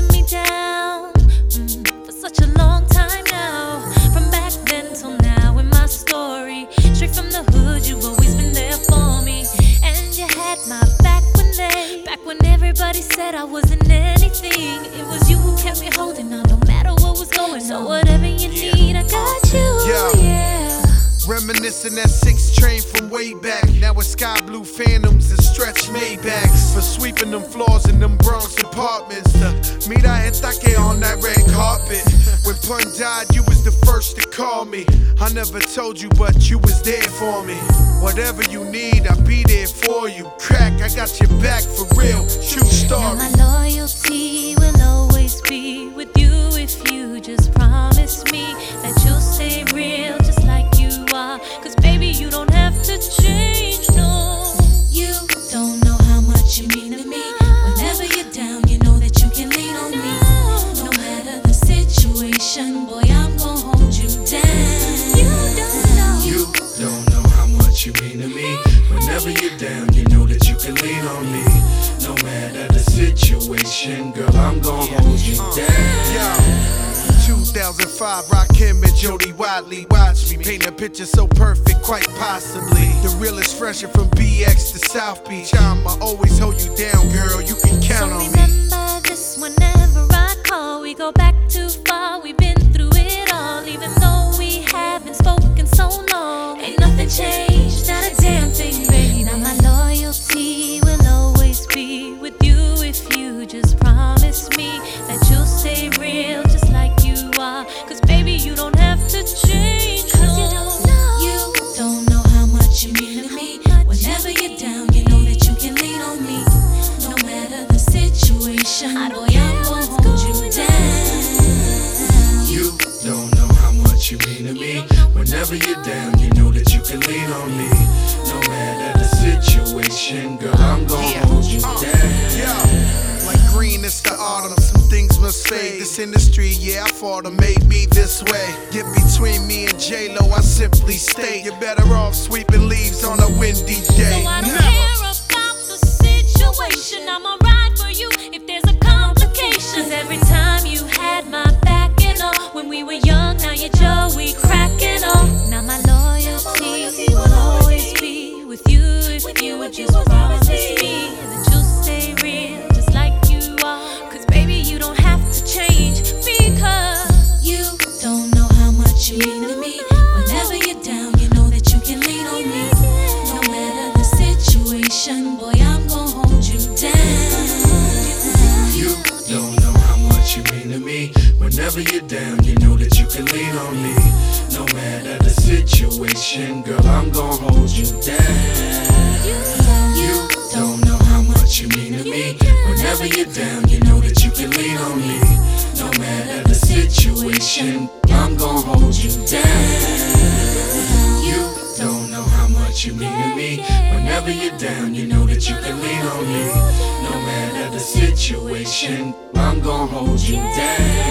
let me down for such a long time now. From back then till now in my story, straight from the hood, you've always been there for me. And you had my back when everybody said I wasn't anything. It was you who kept me holding on no matter what was going on. So whatever you need, I got you, yeah. Reminiscing that 6 train from way back. Now it's sky blue Phantoms and stretch Maybachs. For sweeping them floors in them Bronx apartments. To meet I had Take on that red carpet. When Pun died, you was the first to call me. I never told you, but you was there for me. Whatever you need, I'll be there for you. Crack, I got your back for real. True story. Now my loyalty will always be with you if you just promise me that you'll stay real just like you are. Cause baby, you don't have to change, no. You don't know how much you mean to me. Whenever you're down, you know that you can lean on me. No matter the situation, boy, I'm gonna hold you down. You don't know how much you mean to me. Whenever you're down, you know that you can lean on me. No matter the situation, girl, I'm gonna hold you down. 2005, Rakim and Jody Watley. Watch me paint a picture so perfect, quite possibly. The realest fresher from BX to South Beach. I'ma always hold you down, girl, you can count on me. Remember this whenever I call. We go back too far, we've been through it all. Even though we haven't spoken so long, ain't nothing changed, not a damn thing, baby. Now my loyalty will always be with you if you just promise me that you'll stay real just like you are. Cause baby, you don't have to change, cause you don't know how much you mean to me. Whenever you're down, you know that you can lean on me. No matter the situation, boy, I'm gonna hold you down. You don't know how much you mean to me. Whenever you're down, you know that you can lean on me. No matter the situation, girl, I'm gonna hold you down. Like green, it's the autumn, some things must fade. This industry, yeah, I fought and made me this way. Get between me and J-Lo, I simply state you're better off sweeping leaves on a windy day. So I don't care about the situation, I'ma ride for you if there's a complication. Cause every time you had my back and all, when we were young, now you're Joey cracking on. Now my loyalty will always be with you if you would just promise me that you'll stay real just like you are. Cause baby, you don't have to change, because you don't know how much you mean to me. Whenever you're down, you know that you can lean on me. No matter the situation, boy, I'm gonna hold you down. You don't know how much you mean to me. Whenever you're down, you know that you can lean on me. No matter the situation, girl, I'm gonna hold you down. You don't know how much you mean to me. Whenever you're down, you know that you can lean on me. No matter the situation, I'm gonna hold you down. You don't know how much you mean to me. Whenever you're down, you know that you can lean on me. No matter the situation, I'm gonna hold you down.